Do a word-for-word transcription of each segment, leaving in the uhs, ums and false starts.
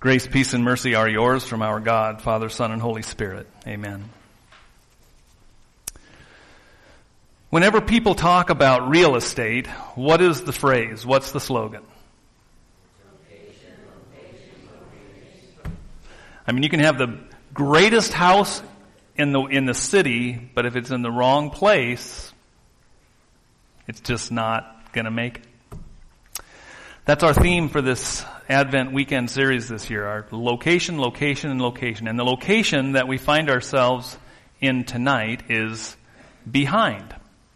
Grace, peace, and mercy are yours from our God, Father, Son, and Holy Spirit. Amen. Whenever people talk about real estate, what is the phrase? What's the slogan? Location, location, location. I mean, you can have the greatest house in the in the city, but if it's in the wrong place, it's just not going to make it. That's our theme for this Advent weekend series this year, our location, location, and location. And the location that we find ourselves in tonight is behind.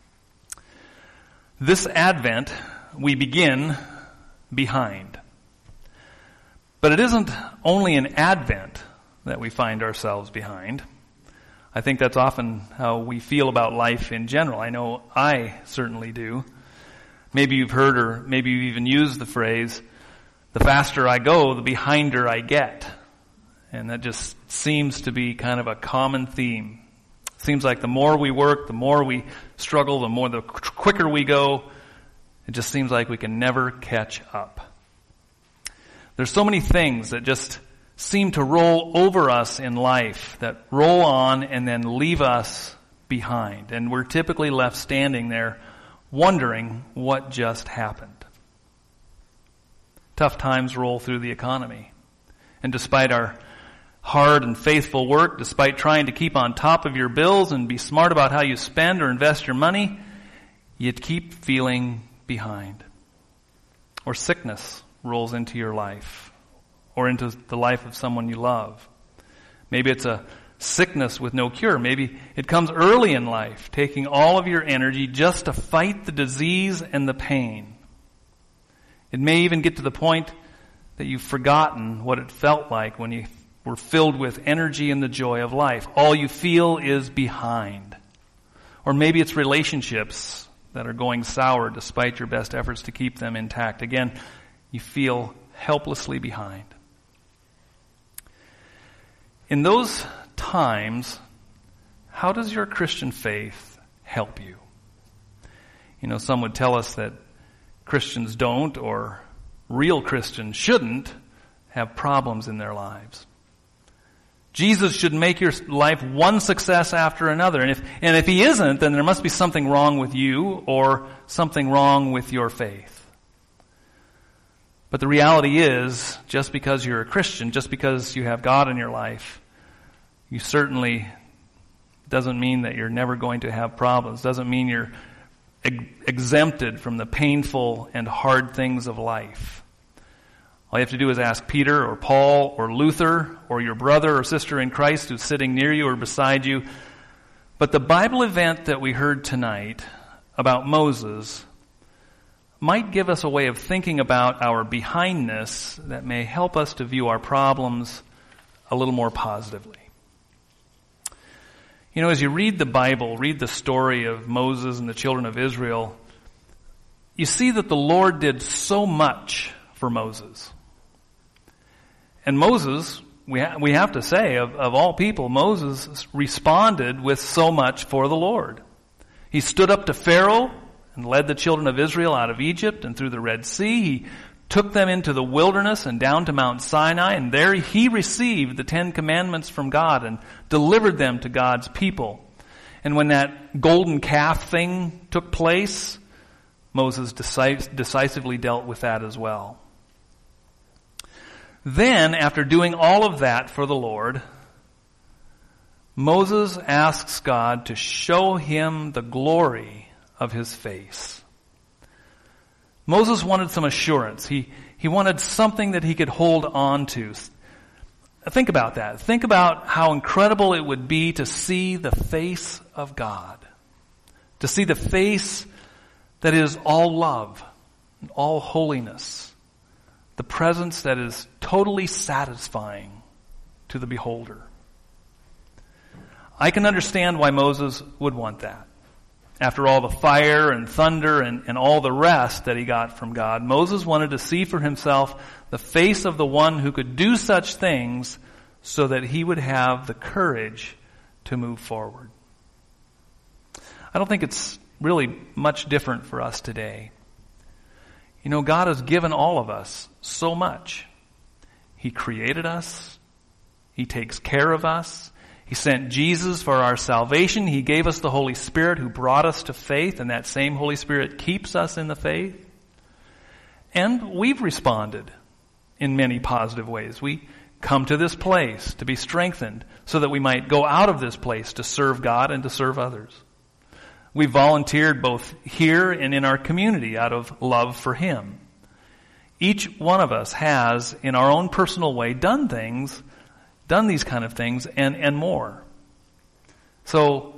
This Advent, we begin behind. But it isn't only in Advent that we find ourselves behind. I think that's often how we feel about life in general. I know I certainly do. Maybe you've heard or maybe you've even used the phrase, the faster I go, the behinder I get. And that just seems to be kind of a common theme. Seems like the more we work, the more we struggle, the more the quicker we go. It just seems like we can never catch up. There's so many things that just seem to roll over us in life, that roll on and then leave us behind. And we're typically left standing there wondering what just happened. Tough times roll through the economy. And despite our hard and faithful work, despite trying to keep on top of your bills and be smart about how you spend or invest your money, you keep feeling behind. Or sickness rolls into your life, or into the life of someone you love. Maybe it's a sickness with no cure. Maybe it comes early in life, taking all of your energy just to fight the disease and the pain. It may even get to the point that you've forgotten what it felt like when you were filled with energy and the joy of life. All you feel is behind. Or maybe it's relationships that are going sour despite your best efforts to keep them intact. Again, you feel helplessly behind. In those times, how does your Christian faith help you? You know, some would tell us that Christians don't, or real Christians shouldn't, have problems in their lives. Jesus should make your life one success after another. And if, and if he isn't, then there must be something wrong with you or something wrong with your faith. But the reality is, just because you're a Christian, just because you have God in your life, you certainly doesn't mean that you're never going to have problems. Doesn't mean you're ex- exempted from the painful and hard things of life. All you have to do is ask Peter or Paul or Luther or your brother or sister in Christ who's sitting near you or beside you. But the Bible event that we heard tonight about Moses might give us a way of thinking about our behindness that may help us to view our problems a little more positively. You know, as you read the Bible, read the story of Moses and the children of Israel, you see that the Lord did so much for Moses. And Moses, we ha- we have to say, of, of all people, Moses responded with so much for the Lord. He stood up to Pharaoh and led the children of Israel out of Egypt and through the Red Sea. He took them into the wilderness and down to Mount Sinai, and there he received the Ten Commandments from God and delivered them to God's people. And when that golden calf thing took place, Moses decis- decisively dealt with that as well. Then, after doing all of that for the Lord, Moses asks God to show him the glory of his face. Moses wanted some assurance. He, he wanted something that he could hold on to. Think about that. Think about how incredible it would be to see the face of God. To see the face that is all love and all holiness. The presence that is totally satisfying to the beholder. I can understand why Moses would want that. After all the fire and thunder and, and all the rest that he got from God, Moses wanted to see for himself the face of the one who could do such things so that he would have the courage to move forward. I don't think it's really much different for us today. You know, God has given all of us so much. He created us. He takes care of us. He sent Jesus for our salvation. He gave us the Holy Spirit who brought us to faith, and that same Holy Spirit keeps us in the faith. And we've responded in many positive ways. We come to this place to be strengthened so that we might go out of this place to serve God and to serve others. We volunteered both here and in our community out of love for Him. Each one of us has, in our own personal way, done things, done these kind of things, and, and more. So,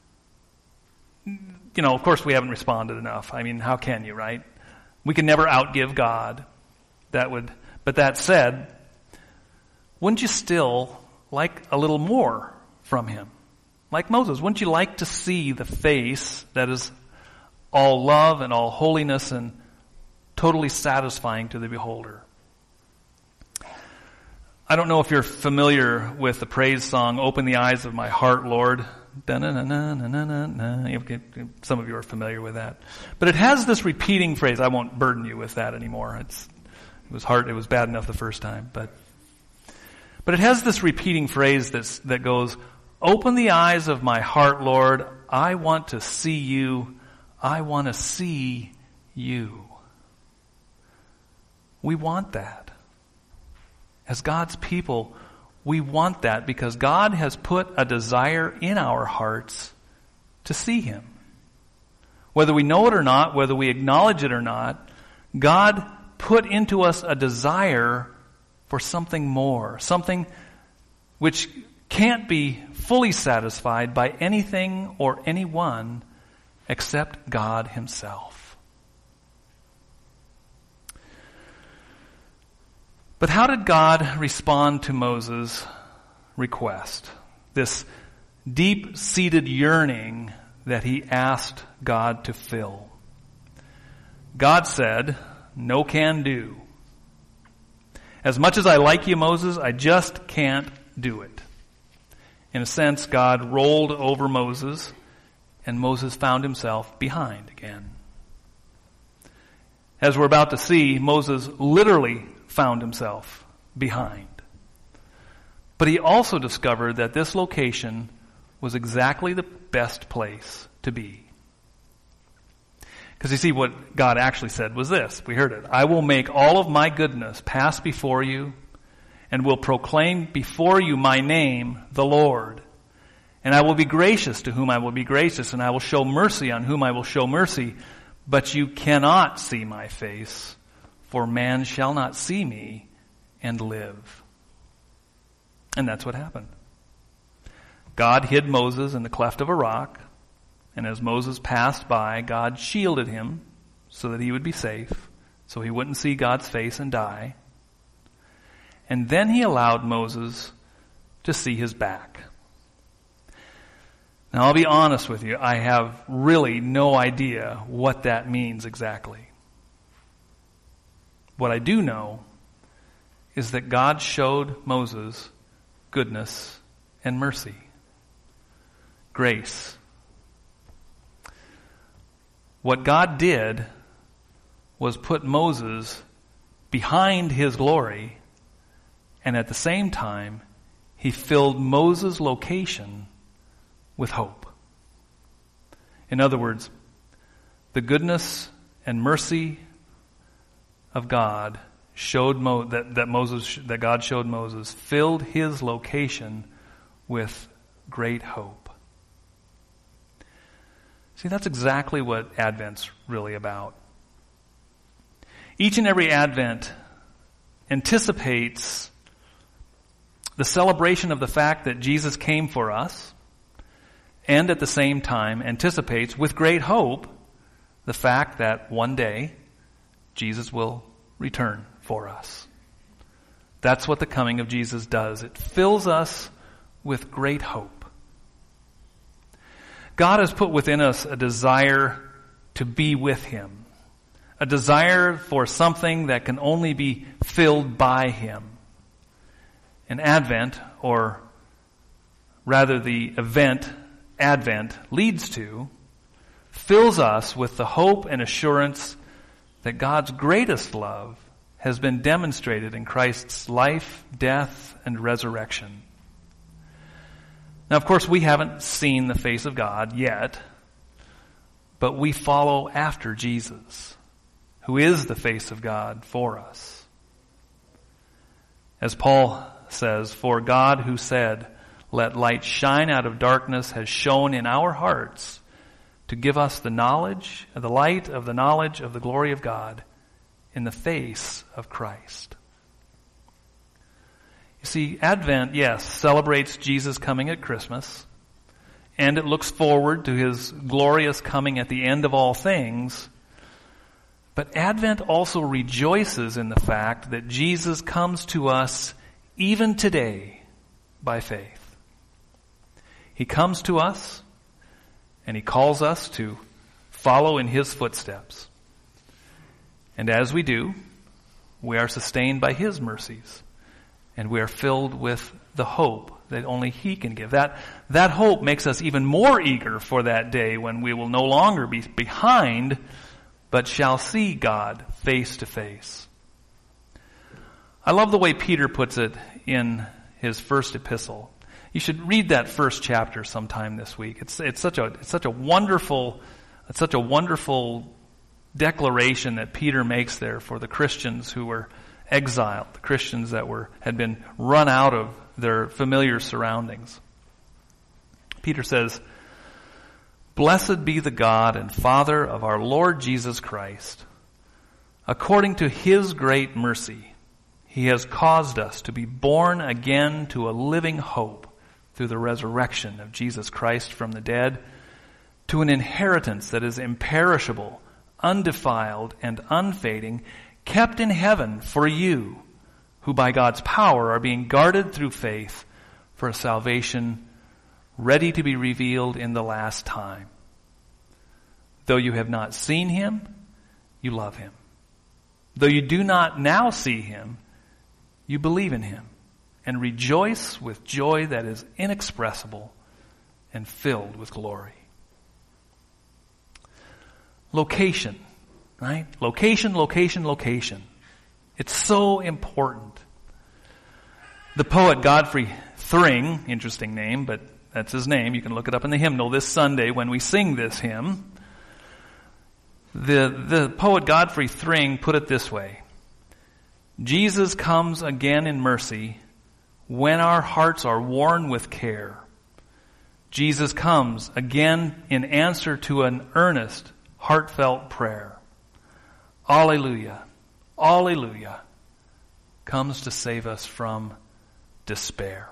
you know, of course we haven't responded enough. I mean, how can you, right? We can never outgive God. That would, but that said, wouldn't you still like a little more from Him? Like Moses, wouldn't you like to see the face that is all love and all holiness and totally satisfying to the beholder? I don't know if you're familiar with the praise song, "Open the Eyes of My Heart, Lord." Some of you are familiar with that. But it has this repeating phrase. I won't burden you with that anymore. It's, it was hard. It was bad enough the first time. But, but it has this repeating phrase that's, that goes, "Open the eyes of my heart, Lord. I want to see you. I want to see you." We want that. As God's people, we want that because God has put a desire in our hearts to see Him. Whether we know it or not, whether we acknowledge it or not, God put into us a desire for something more, something which can't be fully satisfied by anything or anyone except God Himself. But how did God respond to Moses' request? This deep-seated yearning that he asked God to fill. God said, "No can do. As much as I like you, Moses, I just can't do it." In a sense, God rolled over Moses, and Moses found himself behind again. As we're about to see, Moses literally found himself behind. But he also discovered that this location was exactly the best place to be. Because you see, what God actually said was this. We heard it. "I will make all of my goodness pass before you, and will proclaim before you my name, the Lord. And I will be gracious to whom I will be gracious, and I will show mercy on whom I will show mercy. But you cannot see my face, for man shall not see me and live." And that's what happened. God hid Moses in the cleft of a rock, and as Moses passed by, God shielded him so that he would be safe, so he wouldn't see God's face and die. And then he allowed Moses to see his back. Now, I'll be honest with you, I have really no idea what that means exactly. What I do know is that God showed Moses goodness and mercy, grace. What God did was put Moses behind his glory, and at the same time, he filled Moses' location with hope. In other words, the goodness and mercy of God showed Mo, that, that Moses that God showed Moses filled his location with great hope. See, that's exactly what Advent's really about. Each and every Advent anticipates the celebration of the fact that Jesus came for us, and at the same time anticipates with great hope the fact that one day Jesus will return for us. That's what the coming of Jesus does. It fills us with great hope. God has put within us a desire to be with Him, a desire for something that can only be filled by Him. And Advent, or rather the event Advent leads to, fills us with the hope and assurance that God's greatest love has been demonstrated in Christ's life, death, and resurrection. Now, of course, we haven't seen the face of God yet, but we follow after Jesus, who is the face of God for us. As Paul says, "For God who said, 'Let light shine out of darkness,' has shone in our hearts to give us the knowledge, the light of the knowledge of the glory of God in the face of Christ." You see, Advent, yes, celebrates Jesus coming at Christmas, and it looks forward to his glorious coming at the end of all things. But Advent also rejoices in the fact that Jesus comes to us even today by faith. He comes to us, and he calls us to follow in his footsteps. And as we do, we are sustained by his mercies, and we are filled with the hope that only he can give. That, that hope makes us even more eager for that day when we will no longer be behind, but shall see God face to face. I love the way Peter puts it in his first epistle. You should read that first chapter sometime this week. It's it's such a it's such a wonderful it's such a wonderful declaration that Peter makes there for the Christians who were exiled, the Christians that were had been run out of their familiar surroundings. Peter says, "Blessed be the God and Father of our Lord Jesus Christ. According to his great mercy, he has caused us to be born again to a living hope through the resurrection of Jesus Christ from the dead, to an inheritance that is imperishable, undefiled, and unfading, kept in heaven for you, who by God's power are being guarded through faith for a salvation ready to be revealed in the last time. Though you have not seen him, you love him. Though you do not now see him, you believe in him and rejoice with joy that is inexpressible and filled with glory." Location, right? Location, location, location. It's so important. The poet Godfrey Thring, interesting name, but that's his name. You can look it up in the hymnal this Sunday when we sing this hymn. The, the poet Godfrey Thring put it this way: "Jesus comes again in mercy when our hearts are worn with care. Jesus comes again in answer to an earnest, heartfelt prayer. Alleluia, alleluia, comes to save us from despair."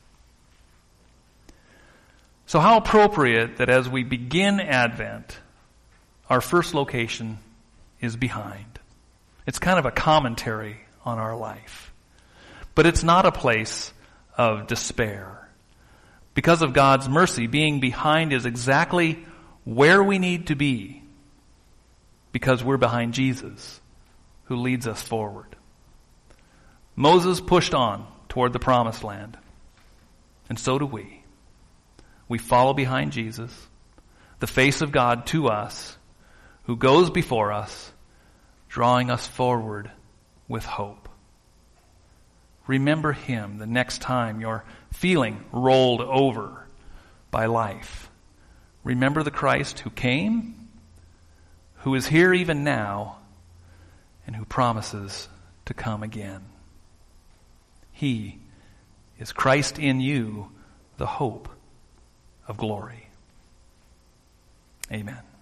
So how appropriate that as we begin Advent, our first location is behind. It's kind of a commentary on our life. But it's not a place of despair. Because of God's mercy, being behind is exactly where we need to be, because we're behind Jesus, who leads us forward. Moses pushed on toward the promised land, and so do we. We follow behind Jesus, the face of God to us, who goes before us, drawing us forward with hope. Remember him the next time you're feeling rolled over by life. Remember the Christ who came, who is here even now, and who promises to come again. He is Christ in you, the hope of glory. Amen.